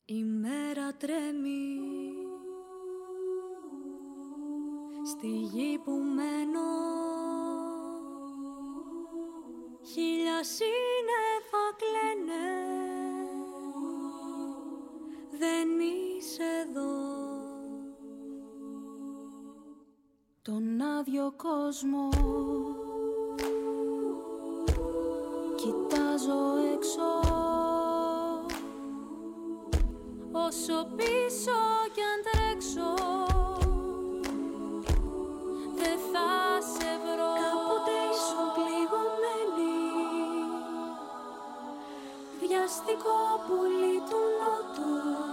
Η μέρα τρέμει στη γη που μένω, χίλια σύννεφα κλαίνε, δεν είσαι εδώ. Τον άδειο κόσμο κοιτάζω έξω, όσο πίσω κι αν τρέξω δεν θα σε βρω. Κάποτε ήσουν πληγωμένη, βιαστικό πουλί του νότου.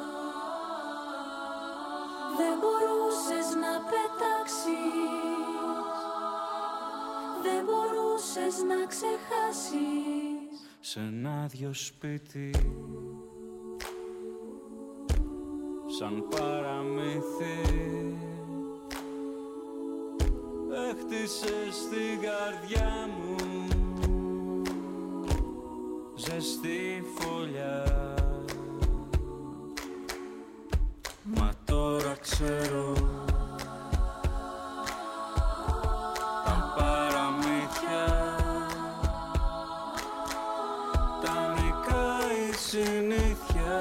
Δεν μπορούσες να πετάξεις, δεν μπορούσες να ξεχάσεις. Σ' ένα άδειο σπίτι, σαν παραμύθι, έχτισες στην καρδιά μου ζεστή φωλιά. Μα τώρα ξέρω, τα παραμύθια, τα νικάει η συνήθεια,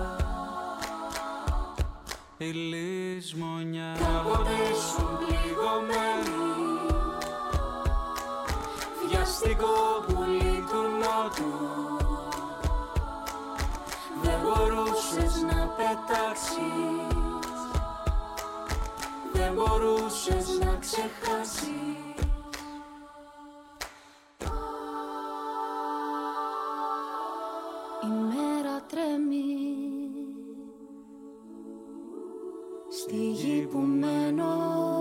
η λησμονιά. Κάποτε ήσουν πληγωμένη, βιαστικό πουλί του νότου. δεν μπορούσες να πετάξεις, δεν μπορούσες να ξεχάσεις. Η μέρα τρέμει στη γη που μένω,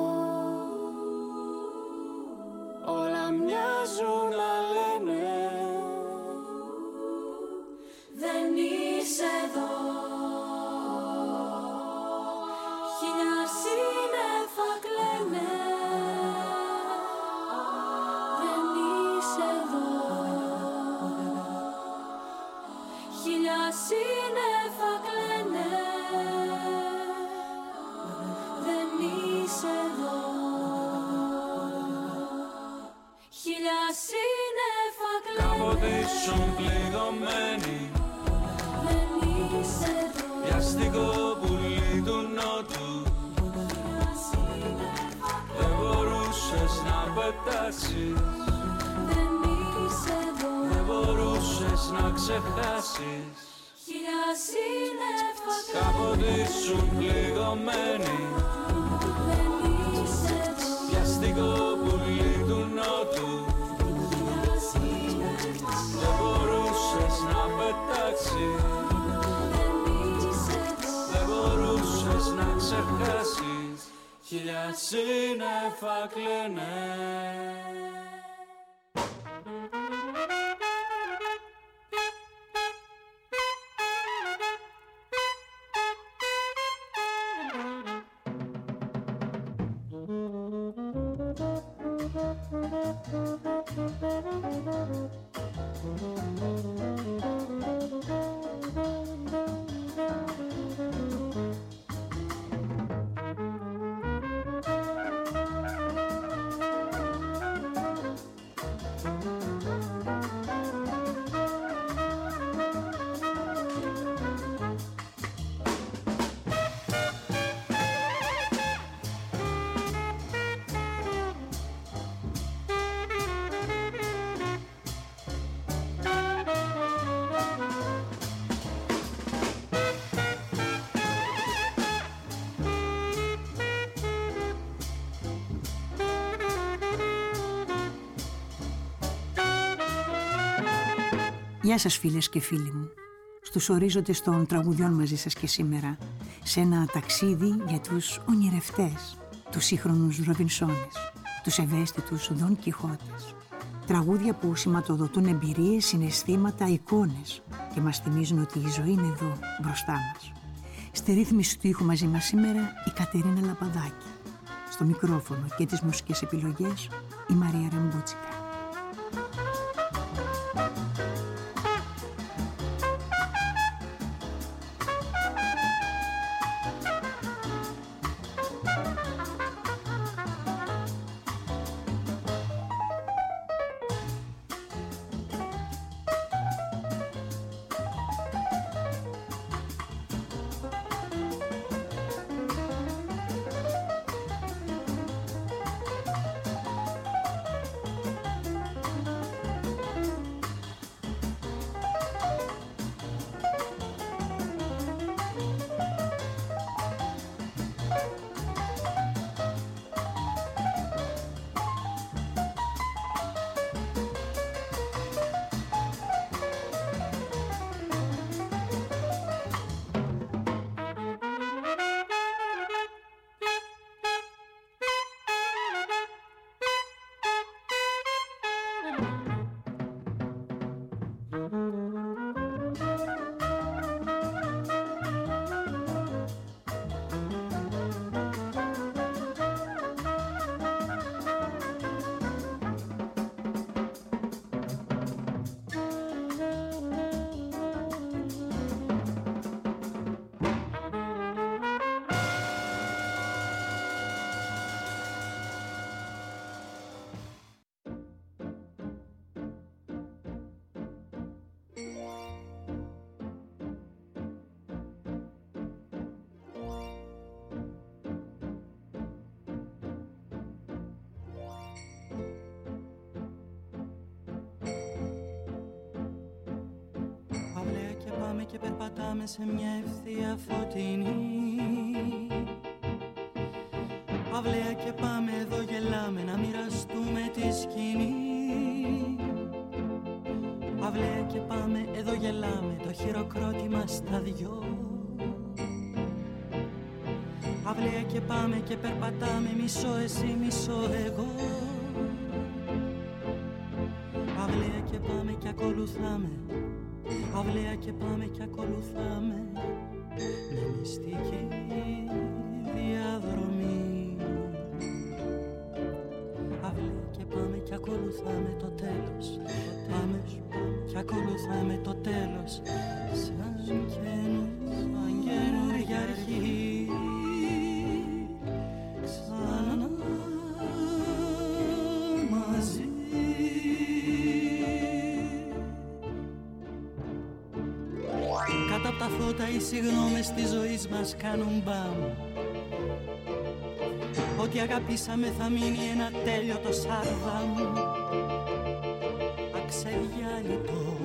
όλα μοιάζουν να λένε δεν είσαι εδώ. Χίλια σύννεφα κλαίνε, δεν είσαι εδώ. Χίλια σύννεφα κλαίνε, δεν είσαι εδώ. Χίλια σύννεφα κλαίνε. Κάποτε ήσουν πληγωμένη, δεν είσαι εδώ. βιαστικό πουλί του νότου. Δεν μπορούσες να πετάξεις, Δεν είσαι εδώ. δεν μπορούσες να ξεχάσεις. Χίλια σύννεφα Κάποτε ήσουν πληγωμένη, δεν είσαι εδώ. βιαστικό πουλί του νότου. Δεν μπορούσες να πετάξεις, δεν μπορούσες να ξεχάσεις. Χίλια σύννεφα κλαίνε. Γεια σας φίλες και φίλοι μου. Στους ορίζοντες των τραγουδιών μαζί σας και σήμερα, σε ένα ταξίδι για τους ονειρευτές, τους σύγχρονους Ροβινσόνες, τους ευαίσθητους Δον Κιχώτες. Τραγούδια που σηματοδοτούν εμπειρίες, συναισθήματα, εικόνες και μας θυμίζουν ότι η ζωή είναι εδώ μπροστά μας. Στη ρύθμιση του ήχου μαζί μας σήμερα η Κατερίνα Λαπαδάκη. Στο μικρόφωνο και τις μουσικές επιλογές η Μαρία Ρεμπούτσικα. και περπατάμε σε μια ευθεία φωτεινή. Αυλαία και πάμε, εδώ γελάμε, να μοιραστούμε τη σκηνή. Αυλαία και πάμε, εδώ γελάμε, το χειροκρότημα στα δυο. Αυλαία και πάμε και περπατάμε, μισό εσύ, μισό εγώ. Αυλαία και πάμε και ακολουθάμε. Αυλαία και πάμε και ακολουθάμε μια μυστική διαδρομή. Αυλαία και πάμε και ακολουθάμε το τέλος. Πάμε και ακολουθάμε το τέλος. Σαν καινούργια αρχή. Ξανά μαζί. Κάτω απ' τα φώτα οι συγγνώμες της ζωής μας κάνουν μπαμ. Ό,τι αγαπήσαμε θα μείνει ένα τέλειωτο σάρδαμ. Αξεδιάλειτο.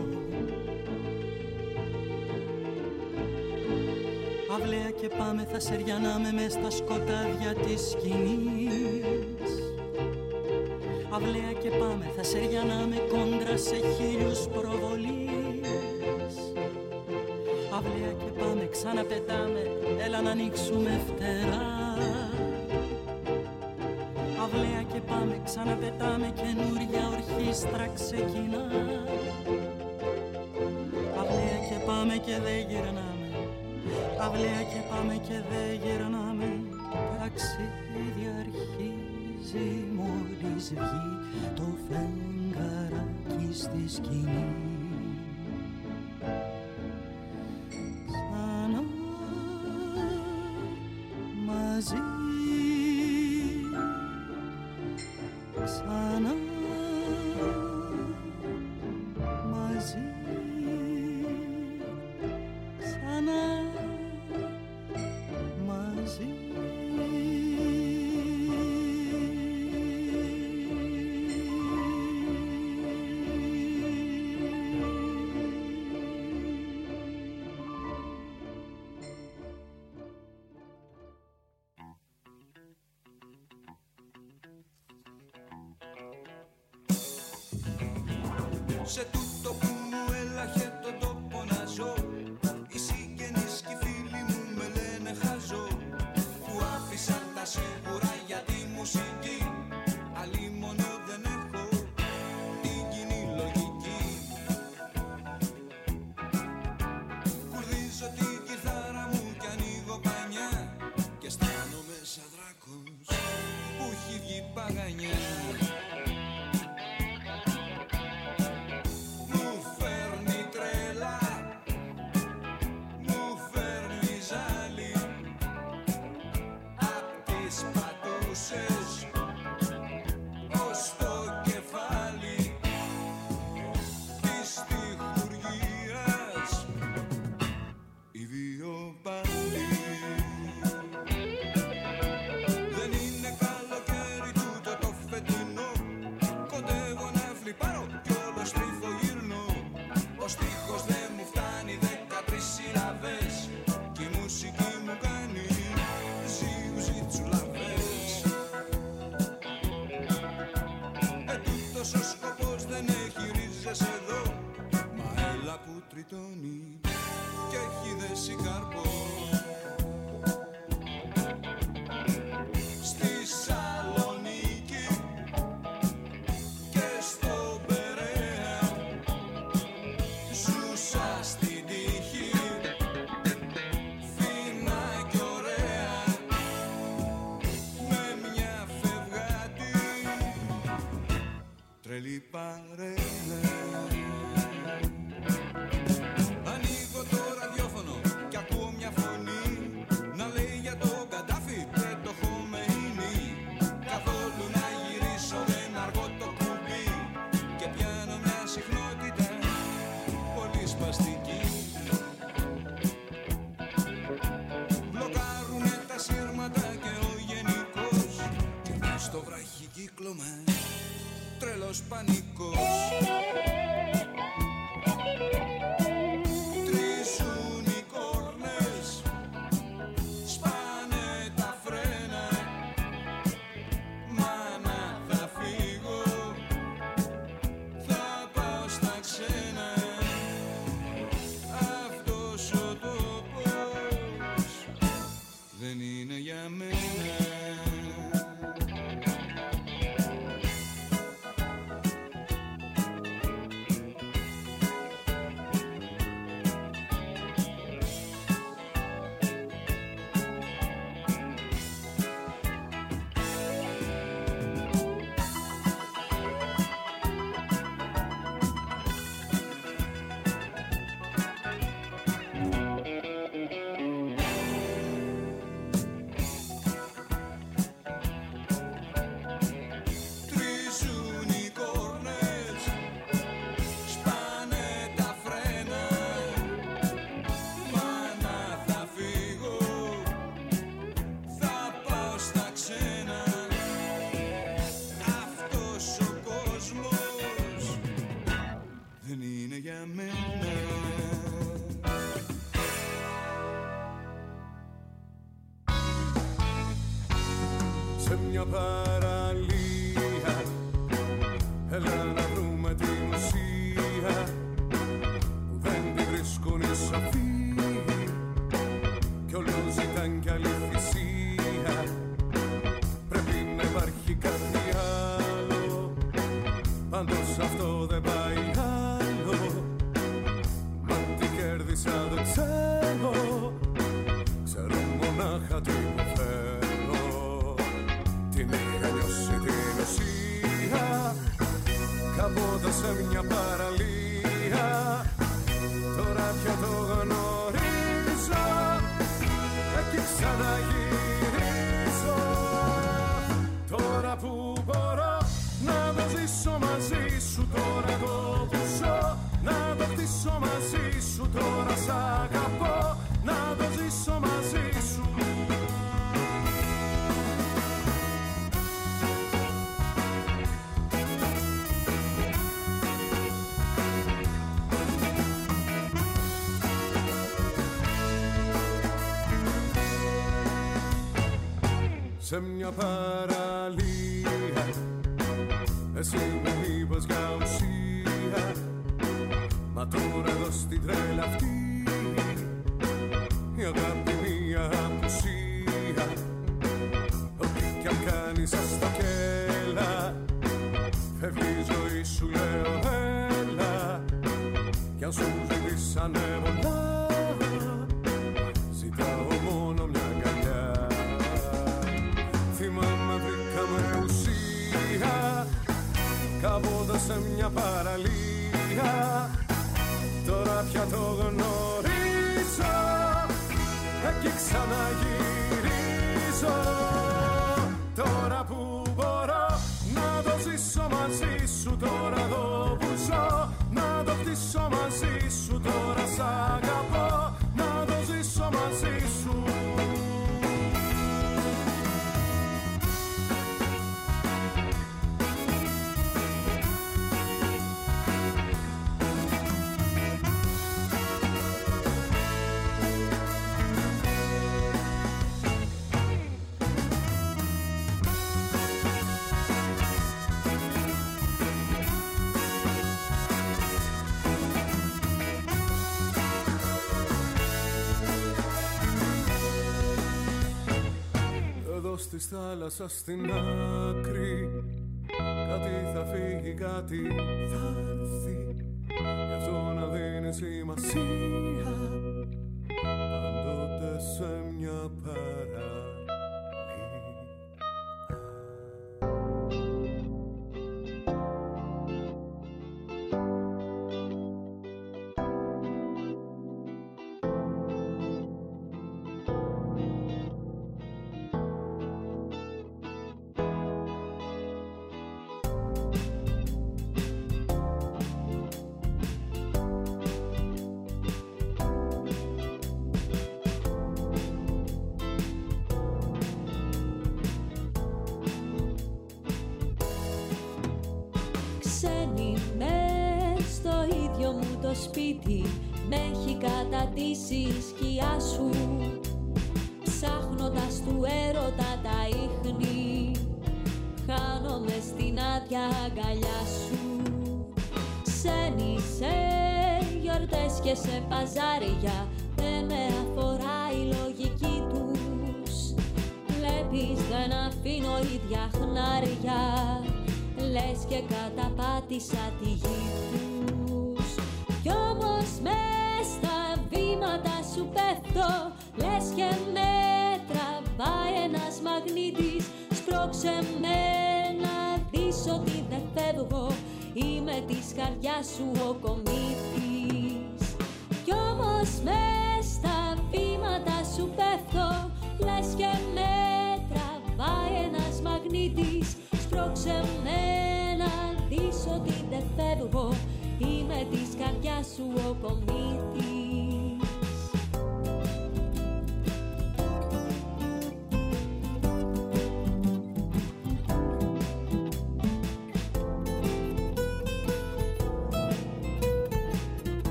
Αυλαία και πάμε θα σεριανάμε μες στα σκοτάδια της σκηνής. Αυλαία και πάμε θα σεριανάμε κόντρα σε χίλιους προβολής. Αυλαία και πάμε ξαναπετάμε, έλα να ανοίξουμε φτερά. Αυλαία και πάμε ξαναπετάμε, καινούρια ορχήστρα ξεκινά. Αυλαία και πάμε και δεν γυρνάμε. Αυλαία και πάμε και δεν γυρνάμε. Ταξίδι αρχίζει μόλις βγει το φεγγαράκι στη σκηνή. Ξανά μαζί. Ξανά μαζί. Ξανά μαζί. Σε τούτο που μου έλαχε τον τόπο να ζω, οι συγγενείς και οι φίλοι μου με λένε χαζό, που άφησαν τα σίγουρα για τη μουσική. Αλλήμωνο δεν έχω την κοινή λογική. Κουρδίζω την κιθάρα μου κι ανοίγω πανιά και αισθάνομαι σαν δράκος που έχει βγει παγανιά. Τριτώνει και έχει δέσει καρπό. Στη Σαλονίκη και στο Περαία ζούσα στην τύχη φίνα κι ωραία με μια φευγάτη τρελή παρέα. Ανοίγω το ραδιόφωνο κι ακούω μια φωνή να λέει για τον Καντάφη και το Χομεϊνί. Καθόλου να γυρίσω δεν αργώ το κουμπί και πιάνω μια συχνότητα πολύ σπαστική. Μπλοκάρουνε τα σύρματα και ο γενικός και μες στο βραχικύκλωμα τρελός πανικός. Τρίζουν μια παραλία, έλα να βρούμε την ουσία που δεν τη βρίσκουν οι σοφοί κι όλο ζητάν κι άλλη θυσία. Πρέπει να υπάρχει κάτι άλλο, πάντως αυτό δεν πάει άλλο. Μα τι κέρδισα δεν ξέρω, ξέρω μονάχα τι υποφέρω. Την είχα νιώσει την ουσία κάποτε σε μια παραλία, τώρα πια το γνωρίζω, εκεί ξαναγυρίζω. Τώρα που μπορώ να το ζήσω μαζί σου, τώρα το που ζω να το χτίσω μαζί σου, τώρα σ' αγαπώ να το ζήσω μαζί σου. Σε μια παραλία εσύ μου είπες για ουσία, μα τώρα εδώ στην τρέλα αυτή η αγάπη μια απουσία. Ό,τι κι αν κάνεις ας τα κέλα, φεύγει η ζωή σου λέω έλα, κι αν σου ζητήσανε πολλά ζητάω μόνο μια αγκαλιά. Θυμάμαι βρήκαμε ουσία κάποτε σε μια παραλία, τώρα πια το γνωρίζω, εκεί ξαναγυρίζω. Τώρα που μπορώ να το ζήσω μαζί σου, τώρα εδώ που ζω να το χτίσω μαζί σου, τώρα σ' αγαπώ να το ζήσω μαζί σου. Της θάλασσας στην άκρη κάτι θα φύγει, κάτι θα έρθει, γι' αυτό να δίνει σημασία πάντοτε σε μια παραλία. Σπίτι με έχει κατατήσει η σκιά σου, ψάχνοντας του έρωτα τα ίχνη, χάνομαι στην άδεια αγκαλιά σου. Ξένοι σε γιορτές και σε παζάρια δεν με αφορά η λογική τους. Βλέπεις δεν αφήνω ίδια χνάρια, λες και καταπάτησα τη γη τους. Κι όμως μες στα βήματα σου πέφτω, λες και με τραβάει ένας μαγνήτης. Σπρώξε με να δεις ότι δεν φεύγω, είμαι της καρδιάς σου ο κομίτης. Κι όμως μες στα βήματα σου πέφτω, λες και με τραβάει ένας μαγνήτης. Σπρώξε με να δεις ότι δεν φεύγω, είμαι της καρδιάς σου ο κομίτης.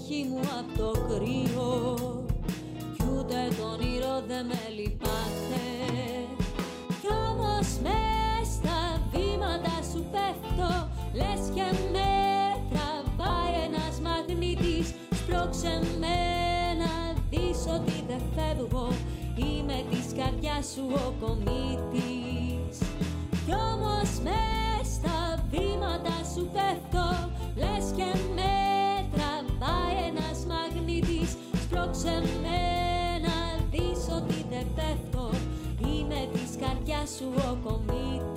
ψυχή μου απ' το κρύο κι ούτε το όνειρο δε με λυπάται. Κι όμως μες στα βήματα σου πέφτω, λες και με τραβάει ένας μαγνήτης. Σπρώξε με να δεις ότι δεν φεύγω, είμαι της καρδιάς σου ο κομίτης. Κι όμως μες στα βήματα σου πέφτω, λες και με τραβάει ένας μαγνήτης. Σπρώξε με να δεις ότι δεν πέφτω, είμαι της καρδιάς σου ο κομίτης.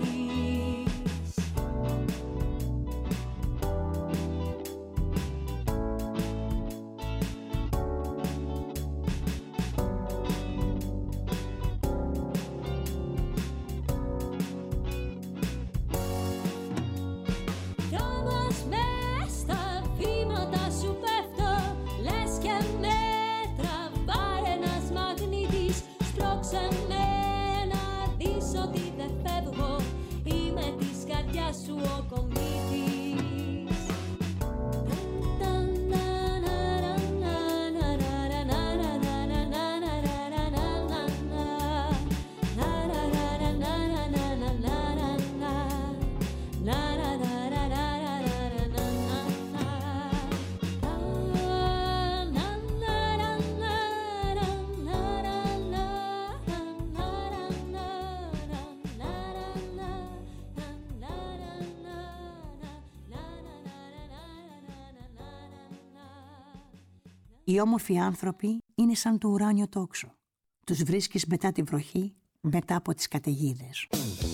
Οι όμορφοι άνθρωποι είναι σαν το ουράνιο τόξο. Τους βρίσκεις μετά τη βροχή, μετά από τις καταιγίδες.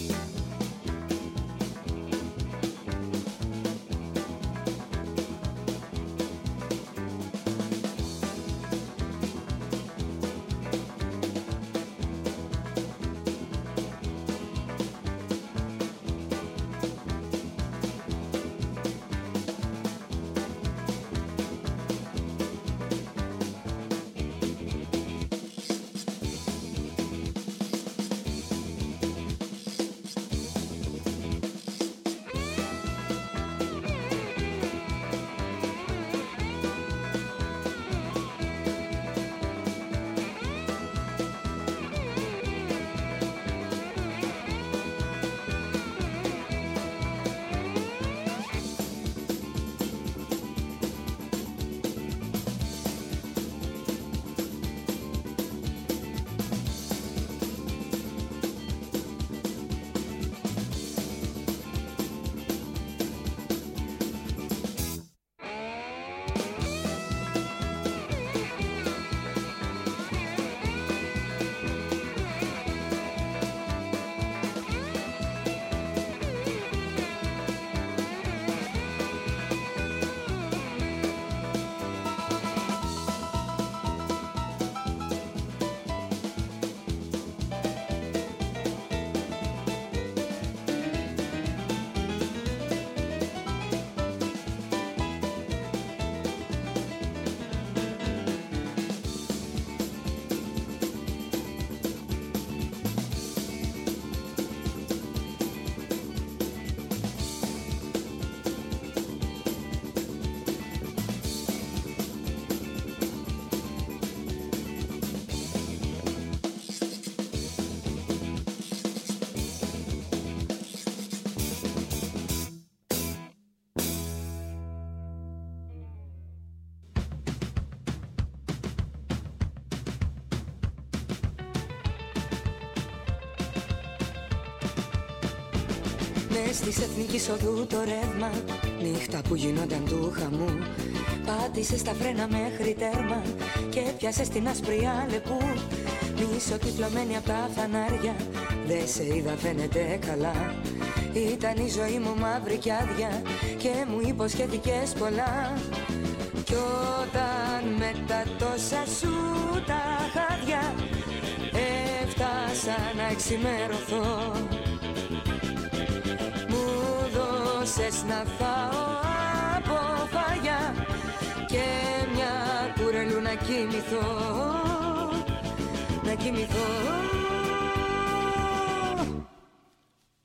Μες της Εθνικής Οδού το ρεύμα, νύχτα που γινόταν του χαμού, πάτησε στα φρένα μέχρι τέρμα και πιάσε στην άσπρη Αλεπού. Μισοτυφλωμένη απ' τα φανάρια, δε σε είδα φαίνεται καλά. Ήταν η ζωή μου μαύρη κι άδεια και μου υποσχέθηκες πολλά. Κι όταν με τα τόσα σου τα χάδια έφτασα να εξημερωθώ, μου δώσες να φάω από φαγιά και μια κουρελού να κοιμηθώ, να κοιμηθώ.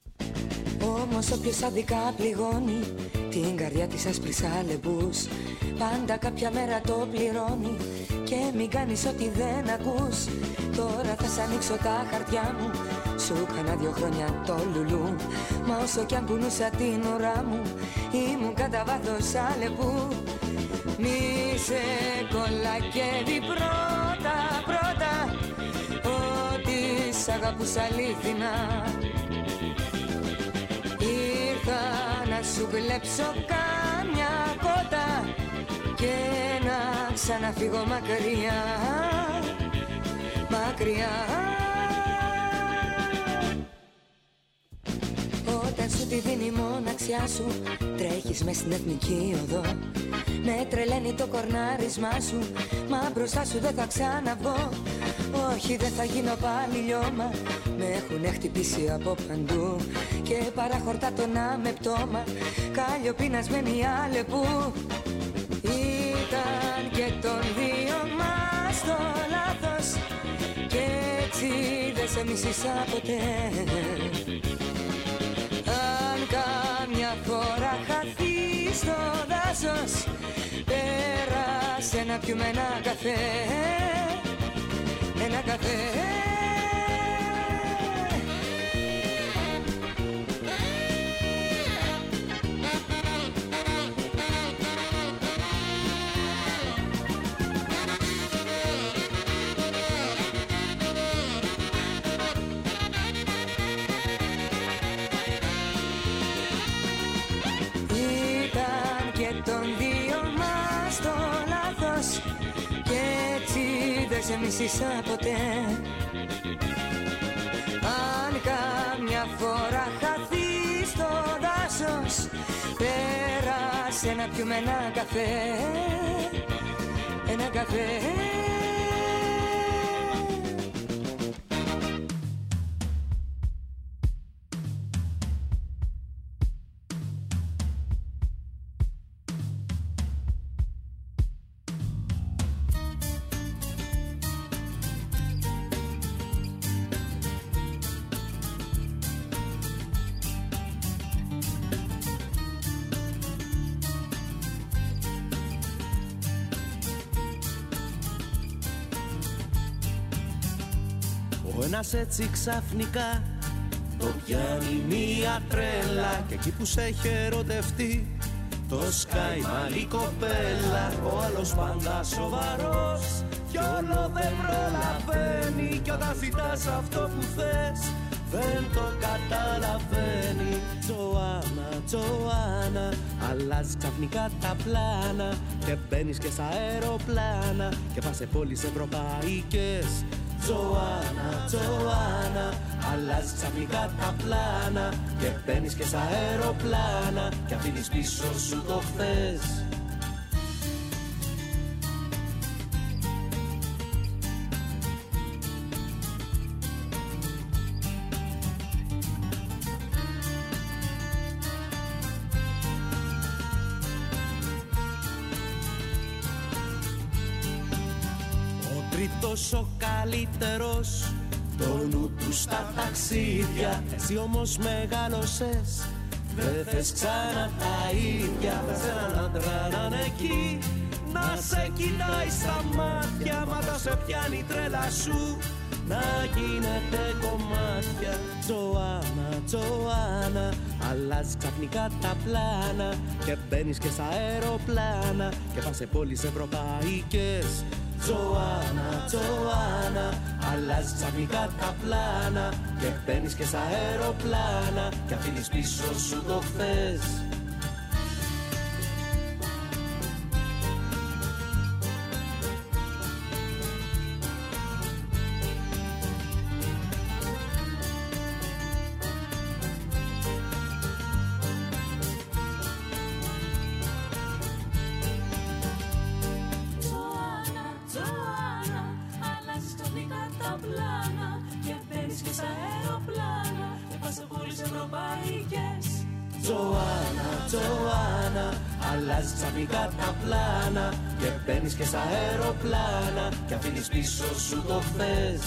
Όμως όποιος αδικά πληγώνει την καρδιά της άσπρης Αλεπούς, πάντα κάποια μέρα το πληρώνει. Και μην κάνεις ό,τι δεν ακούς. Τώρα θα σ' ανοίξω τα χαρτιά μου. Σου έκανα 2 χρόνια το λουλού. Μα όσο κι αν κουνούσα την ουρά μου, ήμουν κατά βάθος αλεπού. Μη σε κολακεύει πρώτα, πρώτα, ότι σ' αγαπούσα αλήθινα. Ήρθα να σου κλέψω κάμια κότα και να ξαναφύγω μακριά, μακριά. Όταν σου τη δίνει η μοναξιά σου, τρέχεις μες στην εθνική οδό. Με τρελαίνει το κορνάρισμά σου, μα μπροστά σου δεν θα ξαναβγώ. Όχι, δεν θα γίνω πάλι λιώμα, με έχουνε χτυπήσει από παντού. Και παραχορτά το να με πτώμα, καλλιοπεινασμένη Αλεπού. Ήταν και των δύο μας το λάθος, και έτσι δεν σε μισήσα ποτέ. Αν κάμια φορά χαθείς στο δάσος, πέρασε να πιούμε ένα καφέ, ένα καφέ. Σε μισήσα ποτέ. Αν κάμια φορά χαθείς στο δάσος, πέρασε να πιούμε ένα καφέ, ένα καφέ. Ένας έτσι ξαφνικά το πιάνει μία τρέλα, και εκεί που σε έχει ερωτευτεί το σκάει μαλλί κοπέλα. Ο άλλος πάντα σοβαρός κι όλο δεν προλαβαίνει, κι όταν ζητάς αυτό που θες δεν το καταλαβαίνει. Τζοάννα, Τζοάννα, αλλάζεις ξαφνικά τα πλάνα και μπαίνεις και στα αεροπλάνα και πας σε πόλεις ευρωπαϊκές. Τζοάννα, Τζοάννα, αλλάζεις ξαφνικά τα πλάνα και μπαίνεις και στα αεροπλάνα και αφήνεις πίσω σου το χθες. Ο καλύτερος, το νου του στα ταξίδια. Εσύ όμως μεγάλωσες, δεν θες ξανά τα ίδια. Θες έναν άντρα να είναι εκεί, να σε κοιτάει στα μάτια. Μα τα σε πιάνει η τρέλα σου, να γίνεται κομμάτια. Τζοάννα, Τζοάννα, αλλάζεις ξαφνικά τα πλάνα και μπαίνεις και στα αεροπλάνα και πας σε πόλεις ευρωπαϊκές. Τζοάννα, Τζοάννα, αλλάζεις ξαφνικά τα πλάνα και μπαίνεις και στα αεροπλάνα και αφήνεις πίσω σου το χθες. Ξαφνικά τα πλάνα και μπαίνεις και στα αεροπλάνα και αφήνεις πίσω σου το χθες.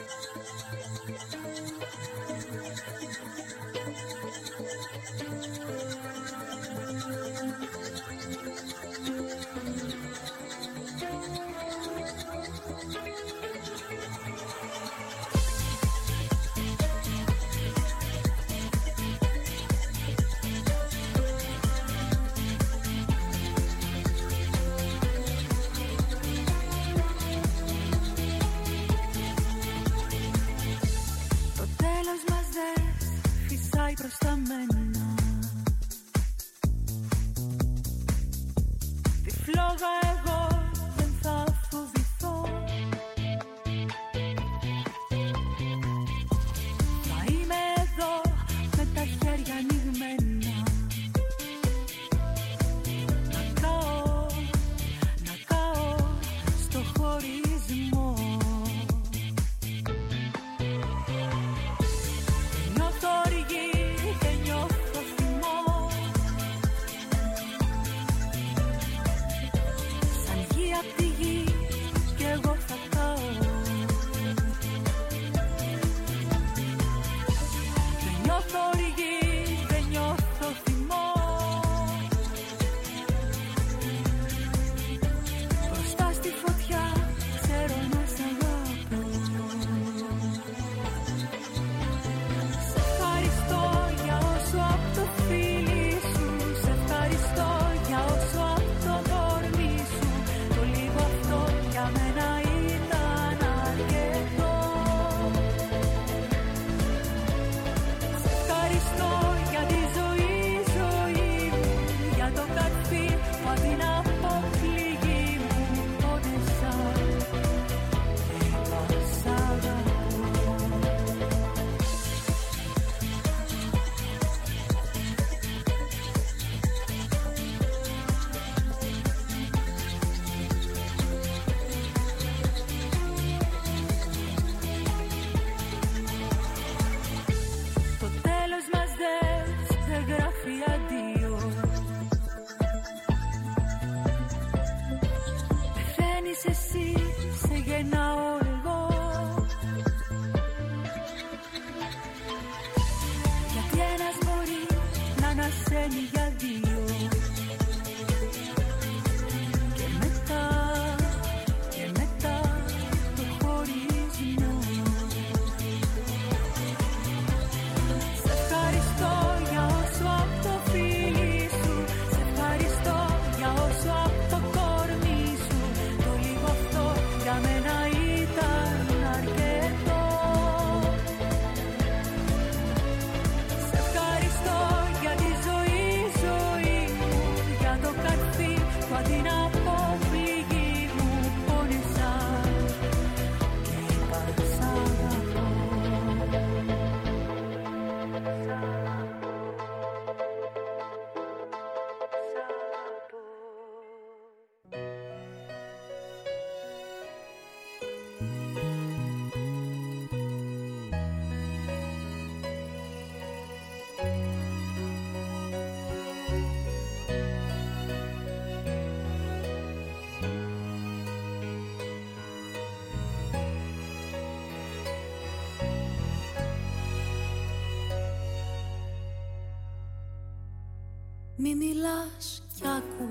Μη μιλάς κι άκου,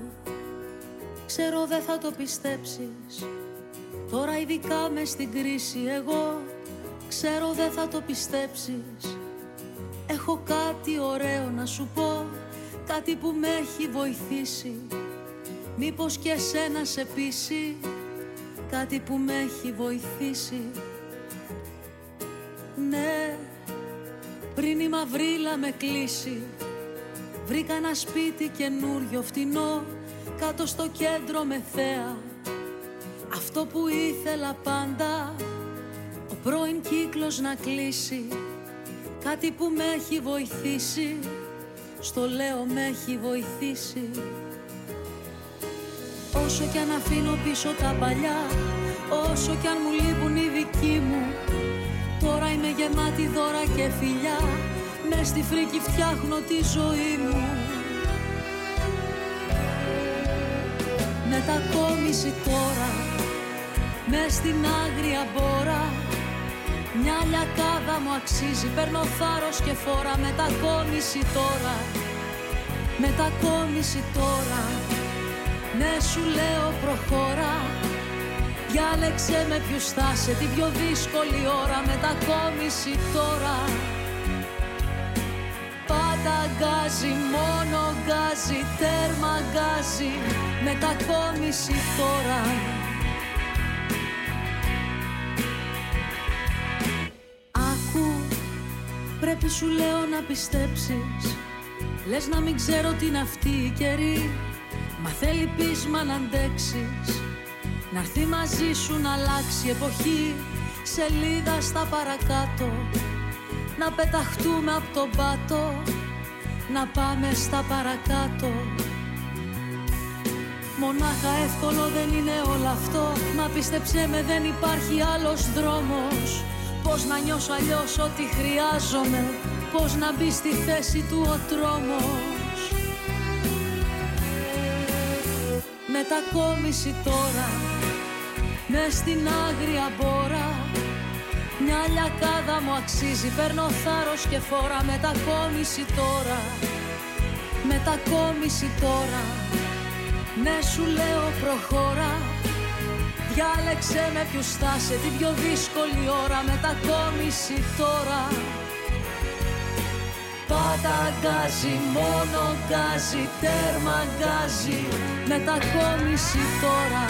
ξέρω δεν θα το πιστέψεις. Τώρα ειδικά μες στην κρίση εγώ ξέρω δεν θα το πιστέψεις. Έχω κάτι ωραίο να σου πω, κάτι που με έχει βοηθήσει. Μήπως και εσένα σε πείσει, κάτι που με έχει βοηθήσει. Ναι, πριν η μαυρίλα με κλείσει, βρήκα ένα σπίτι καινούριο φτηνό κάτω στο κέντρο με θέα. Αυτό που ήθελα πάντα, ο πρώην κύκλος να κλείσει. Κάτι που με έχει βοηθήσει, στο λέω με έχει βοηθήσει. Όσο κι αν αφήνω πίσω τα παλιά, όσο κι αν μου λείπουν οι δικοί μου, τώρα είμαι γεμάτη δώρα και φιλιά, μες στη φρίκη φτιάχνω τη ζωή μου. Μετακόμιση τώρα, μες στην άγρια μπόρα, Μια λιακάδα μου αξίζει, παίρνω θάρρος και φόρα. Μετακόμιση τώρα, μετακόμιση τώρα. Ναι σου λέω προχώρα, διάλεξε με ποιους θα σε την πιο δύσκολη ώρα. Μετακόμιση τώρα. Πάντα γκάζι, μόνο γκάζι, τέρμα γκάζι. Μετακόμιση τώρα. Πρέπει σου λέω να πιστέψεις. Λες να μην ξέρω τι είναι αυτή η καιρή. Μα θέλει πείσμα να αντέξεις. Να'ρθεί μαζί σου να αλλάξει εποχή. Σελίδα στα παρακάτω. Να πεταχτούμε απ' τον πάτο. Να πάμε στα παρακάτω. Μονάχα εύκολο δεν είναι όλο αυτό. Μα πίστεψέ με δεν υπάρχει άλλος δρόμος. Πώς να νιώσω αλλιώς ό,τι χρειάζομαι. Πώς να μπει στη θέση του ο τρόμος. Μετακόμιση τώρα, μες στην άγρια μπόρα. Μια λιακάδα μου αξίζει, παίρνω θάρρος και φόρα. Μετακόμιση τώρα, μετακόμιση τώρα. Ναι σου λέω προχώρα, διάλεξε με ποιους θα σε την πιο δύσκολη ώρα. Μετακόμιση τώρα. Πάντα γκάζι, μόνο γκάζι, τέρμα γκάζι. Μετακόμιση τώρα.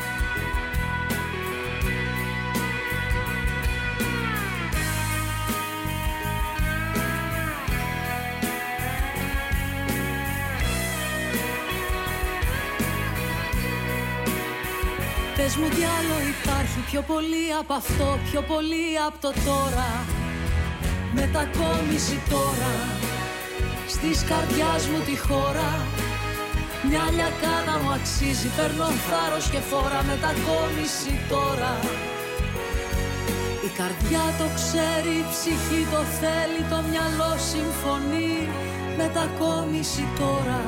Πες μου τι άλλο υπάρχει πιο πολύ από αυτό, πιο πολύ από το τώρα. Μετακόμιση τώρα, στις καρδιάς μου τη χώρα. Μια λιακάδα μου αξίζει, παίρνω θάρρος και φόρα. Μετακόμιση τώρα. Η καρδιά το ξέρει, η ψυχή το θέλει, το μυαλό συμφωνεί. Μετακόμιση τώρα.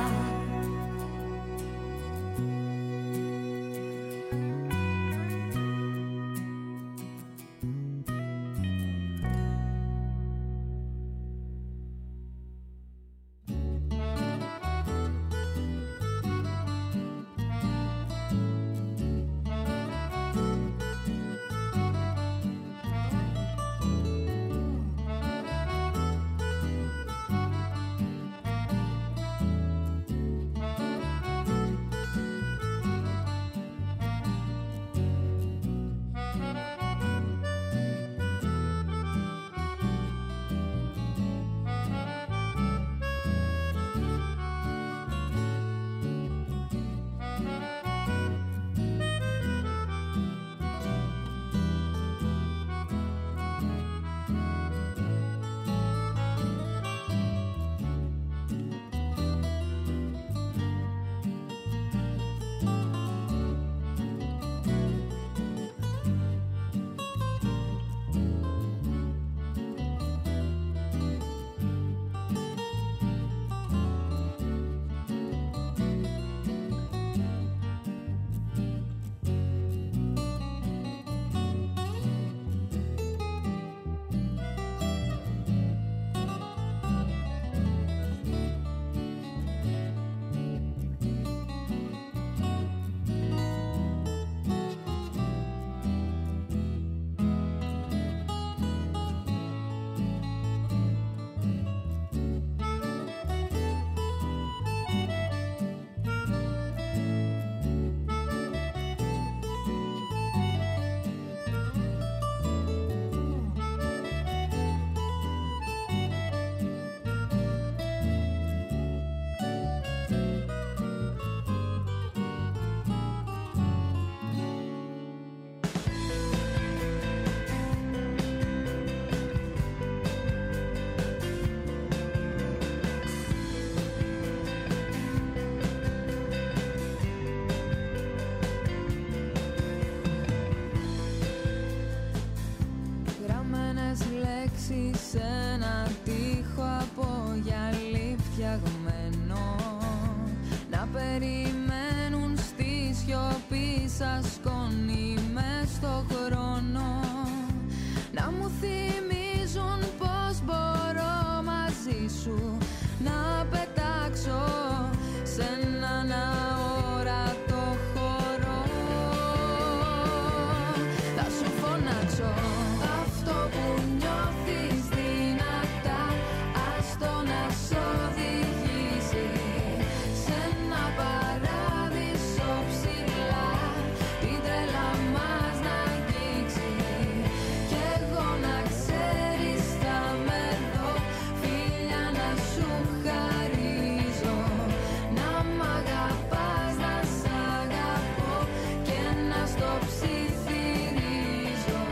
θυμίσω. Αυτό που νιώθεις δυνατά, άστο να σ' οδηγήσει σε ένα παράδεισο ψηλά, την τρέλα μας να αγγίξει. Κι εγώ να ξέρεις θα με δω, φίλια να σου χαρίζω, να μ' αγαπάς, να σ' αγαπώ και να στο ψιθυρίζω.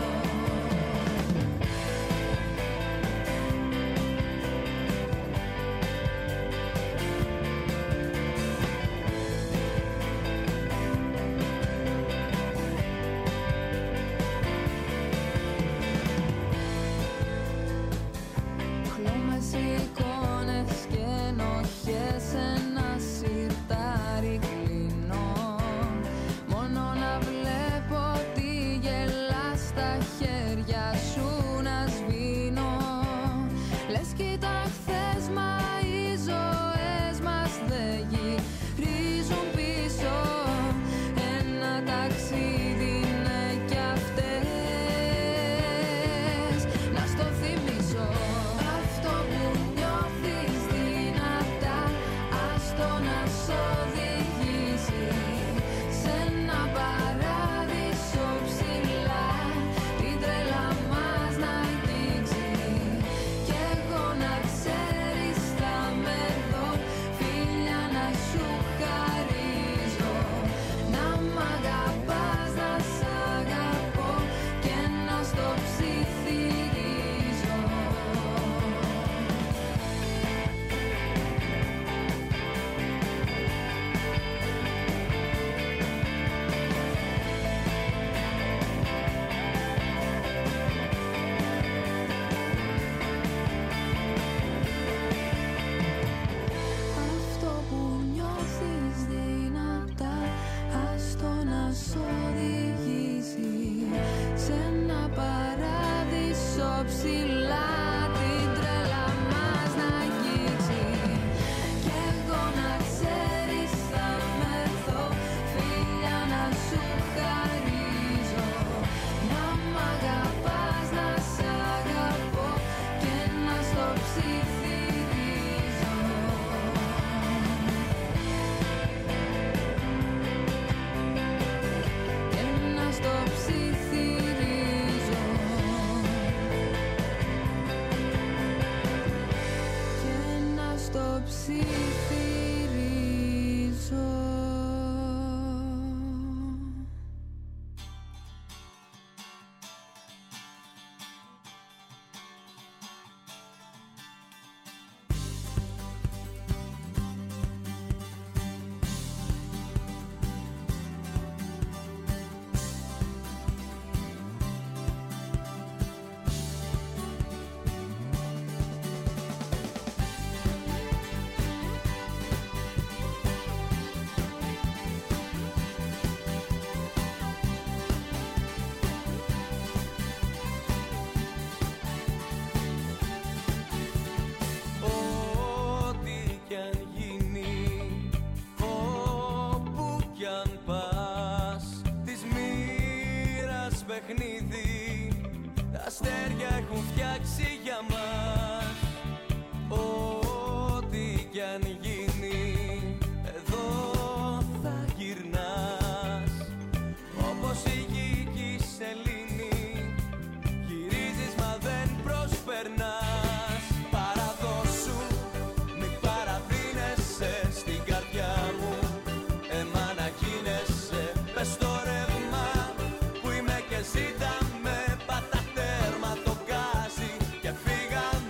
Χλώμες εικόνες και ενοχές, ένα σιρτάρι κλείνω, μόνο να βλέπω τι γελάς, στα χέρια σου να σβήνω. Λες κοίτα χθες, μα οι ζωές μας δεν γυρίζουν πίσω, ένα ταξίδι είναι κι αυτές. Να στο θυμίσω. Αυτό που νιώθεις δυνατά, άστο να σ' οδηγήσει σε ένα παράδεισο ψηλά, την τρέλα μας να αγγίξει. Κι εγώ να ξέρεις θα με δω, φίλια να σου χαρίζω, να μ' αγαπάς, να σ' αγαπώ και να στο ψιθυρίζω. Αυτό που νιώθεις δυνατά, άστο να σ' οδηγήσει σε ένα παράδεισο ψηλά, την τρέλα μας να αγγίξει. Κι εγώ να ξέρεις θα με δω, φίλια να σου χαρίζω, να μ' αγαπάς, να σ' αγαπώ και να στο ψιθυρίζω. Και να στο ψιθυρίζω. Και να στο ψιθυρίζω. Ό,τι κι αν γίνει, όπου κι αν πας, της μοίρας παιχνίδι, τα αστέρια έχουν φτιάξει για μας. Ό,τι κι αν γίνει, εδώ θα γυρνάς, όπως η γη κι η σελήνη, γυρίζεις μα δεν προσπερνάς. Παραδώσου, μη παραδίνεσαι στην καρδιά μου, εμά να γίνεσαι. Πες το ρεύμα που είμαι και ζήτα με, πάτα τέρμα το γκάζι και φύγα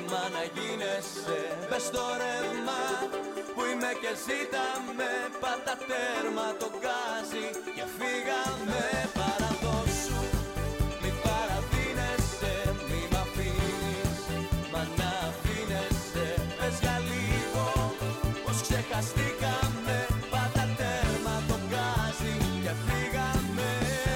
ψέμα να γίνεσαι. Πες το ρεύμα που είμαι και ζήταμε. Πάτα τέρμα το γκάζι και φύγαμε. Παραδώσου, μη παραδίνεσαι. Μη μ' αφήνεις, μα να αφήνεσαι. Πες για λίγο πως ξεχαστήκαμε. Πάτα τέρμα το γκάζι και φύγαμε.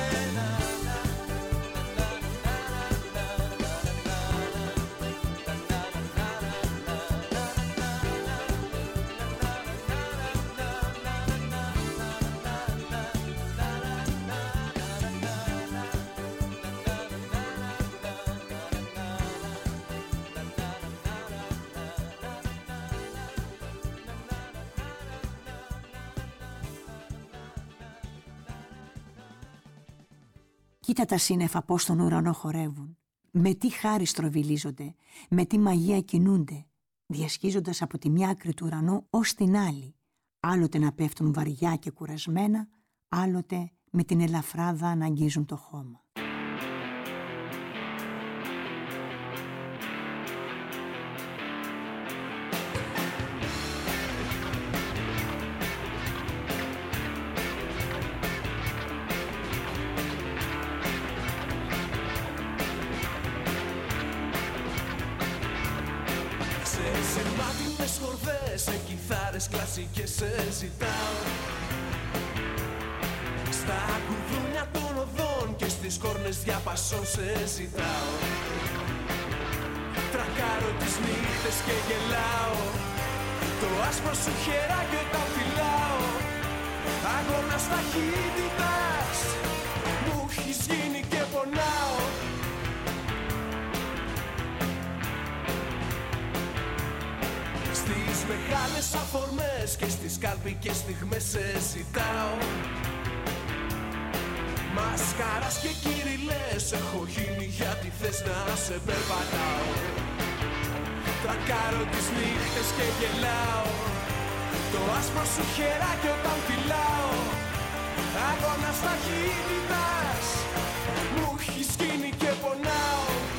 Κοίτα τα σύννεφα πώς στον ουρανό χορεύουν. Με τι χάρη στροβιλίζονται, με τι μαγεία κινούνται, διασχίζοντας από τη μια άκρη του ουρανού ως την άλλη. Άλλοτε να πέφτουν βαριά και κουρασμένα, άλλοτε με την ελαφράδα να αγγίζουν το χώμα. Σε κιθάρες κλασικές σε ζητάω. Στα κουδούνια των οδών και στις κόρνες διαπασών σε ζητάω. Τρακάρω τις νύχτες και γελάω. Το άσπρο σου χεράκι όταν φυλάω. Αγώνας ταχύτητας μου έχεις γίνει και πονάω. Στις μεγάλες αφορμές και στις κάλπικες στιγμές σε ζητάω. Μασκάρας και κυριλές έχω γίνει γιατί θες να σε περπατάω. Τρακάρω τις νύχτες και γελάω. Το άσπρο σου χεράκι όταν φυλάω. Αγώνας ταχύτητας μου έχεις γίνει και πονάω.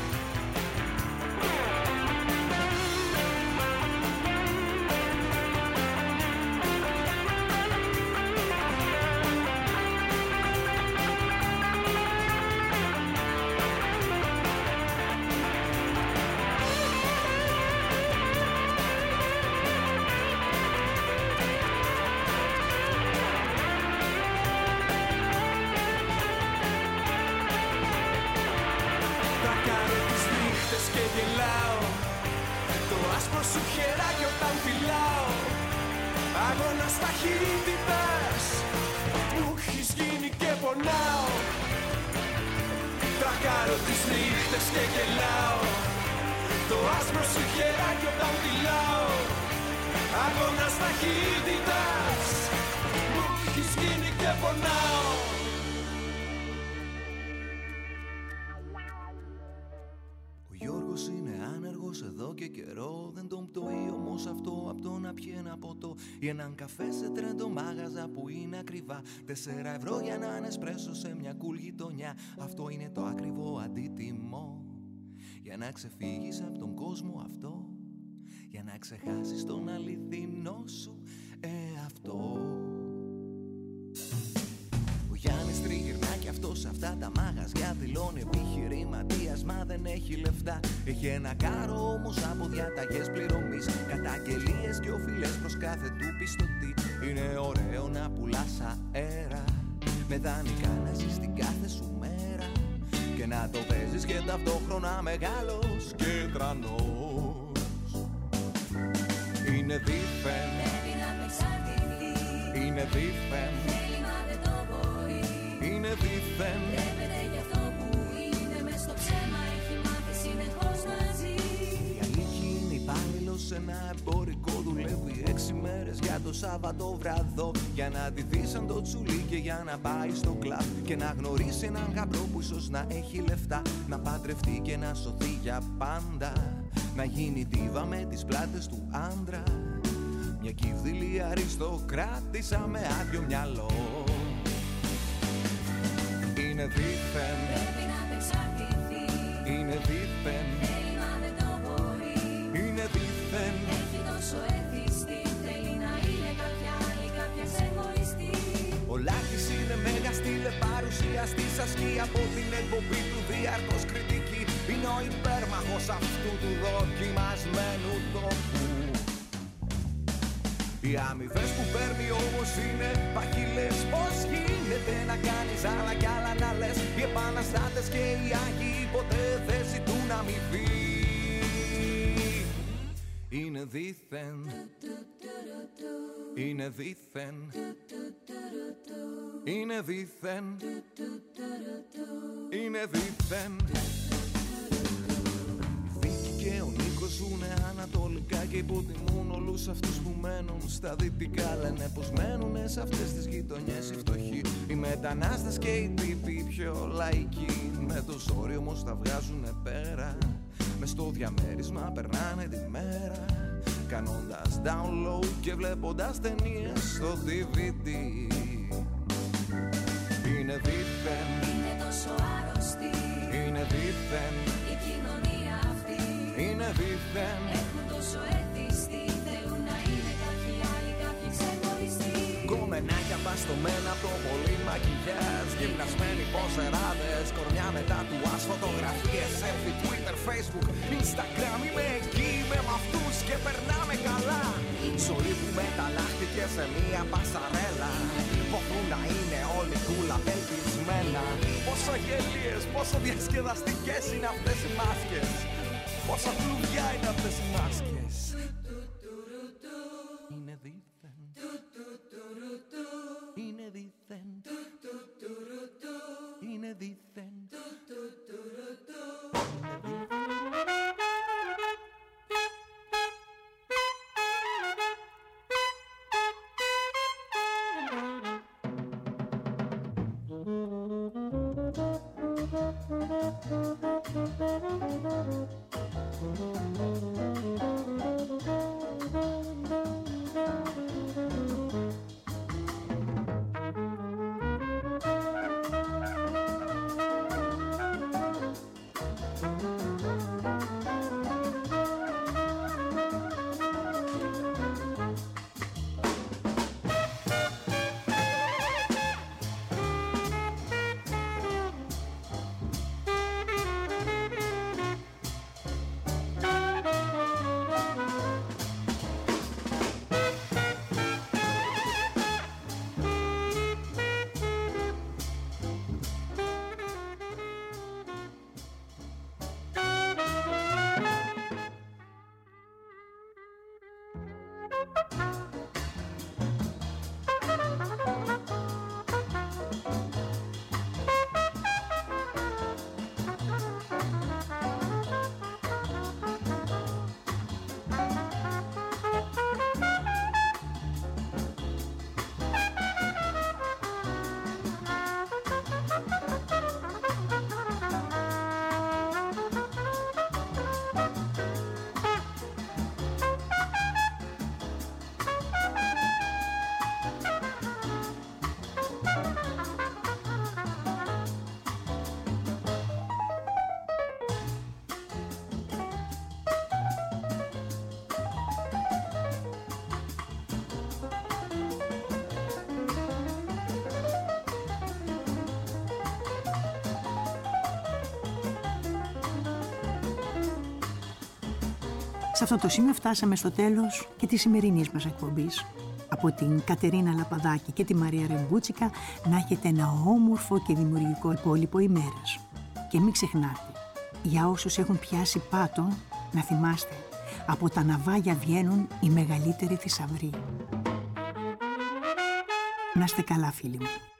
Και γελάω. Το άσπρο σου χεράκι όταν φυλάω. Αγώνας ταχύτητας μου έχεις γίνει και πονάω. Τρακάρω τις νύχτες και γελάω. Το άσπρο σου χεράκι όταν φυλάω. Αγώνας ταχύτητας μου έχεις γίνει και πονάω. Είναι άνεργος εδώ και καιρό. Δεν τον πτωεί όμως αυτό από το να πιει ένα ποτό ή έναν καφέ σε τρέντο μάγαζα που είναι ακριβά. 4 ευρώ για έναν εσπρέσο σε μια cool γειτονιά. Αυτό είναι το ακριβό αντίτιμο για να ξεφύγεις από τον κόσμο αυτό, για να ξεχάσεις τον αληθινό σου εαυτό. Ο Γιάννης τριγυρνά κι αυτό σε αυτά τα μαγαζιά. Δηλώνει επιχειρηματίας μα δεν έχει λεφτά. Έχει ένα κάρο όμως από διαταγές πληρωμής, καταγγελίες και οφειλές προς κάθε του πιστωτή. Είναι ωραίο να πουλάς αέρα, με δανεικά να ζεις την κάθε σου μέρα και να το παίζεις και ταυτόχρονα μεγάλος και τρανός. Είναι δίθεν, πρέπει να με εξαρτηθεί. Είναι δίθεν, θέλει μα δεν το μπορεί. Είναι δίθεν, Τρέπεται για αυτό που είναι. Μες στο ψέμα έχει μάθει συνεχώς να ζει. η αλήθεια είναι υπάλληλος σε ένα εμπορικό. Δουλεύει 6 μέρες για το Σαββατοβραδό, για να τη δει σαν το τσουλί και για να πάει στο κλαμπ και να γνωρίσει έναν γαμπρό που ίσως να έχει λεφτά, να παντρευτεί και να σωθεί για πάντα, να γίνει ντίβα με τις πλάτες του άντρα. Μια κυβδηλή αριστοκράτησα με άδειο μυαλό. Είναι δίθεν, Πρέπει να με εξαρτηθεί. είναι δίθεν, Θέλει μα δεν το μπορεί. είναι δίθεν. Έχει τόσο εθιστή, θέλει να είναι κάποια άλλη, κάποια ξεχωριστή. Ο Λάκης είναι μέγας τηλεπαρουσιαστής, ασκεί από την εκπομπή του διαρκώς κριτική. Είναι ο υπέρμαχος αυτού του δοκιμασμένου τόπου. Οι αμοιβές που παίρνει όμως είναι παχυλές. Πώς γίνεται να κάνεις άλλα κι άλλα να λες? Οι επαναστάτες και οι άγιοι ποτέ δεν ζητούν αμοιβή. Είναι δίθεν. Είναι δίθεν. Είναι δίθεν. Είναι δίθεν. Και ο Νίκος ζουνε ανατολικά και υποτιμούν όλους αυτούς που μένουν στα δυτικά. Λένε πως μένουνε σε αυτές τις γειτονιές οι φτωχοί, οι μετανάστες και οι τύποι πιο λαϊκοί. Με το ζόρι όμως τα βγάζουνε πέρα, μες στο διαμέρισμα περνάνε τη μέρα, κάνοντας download και βλέποντας ταινίες στο DVD. Είναι δίθεν. Είναι τόσο άρρωστη. Είναι δίθεν. Η κοινωνία αυτή. Είναι δίθεν. Έχουν τόσο εθιστεί, θέλουν να είναι κάποιοι άλλοι, κάποιοι ξεχωριστοί. Κομμενάκια παστομένα από το πολύ μακιγιάζ, γυμνασμένοι ποσεράδες, κορμιά μετά του ας φωτογραφίες, selfie, Twitter, Facebook, Instagram. Είμαι εκεί, είμαι με αυτούς και περνάμε καλά. Ζωή που μεταλλάχθηκε σε μία πασαρέλα, ποθούν να είναι όλοι κούλα απελπισμένα. Πόσο γελίες, πόσο διασκεδαστικές είναι αυτές οι μάσκες, πόσα φλουδιά είναι αυτές οι μάσκες. Είναι δίθεν. Είναι δίθεν. Είναι δίθεν. Σε αυτό το σημείο φτάσαμε στο τέλος και της σημερινής μας εκπομπής. Από την Κατερίνα Λαπαδάκη και τη Μαρία Ρεμπούτσικα να έχετε ένα όμορφο και δημιουργικό υπόλοιπο ημέρας. Και μην ξεχνάτε, για όσους έχουν πιάσει πάτο, να θυμάστε, από τα ναυάγια βγαίνουν οι μεγαλύτεροι θησαυροί. Να είστε καλά, φίλοι μου.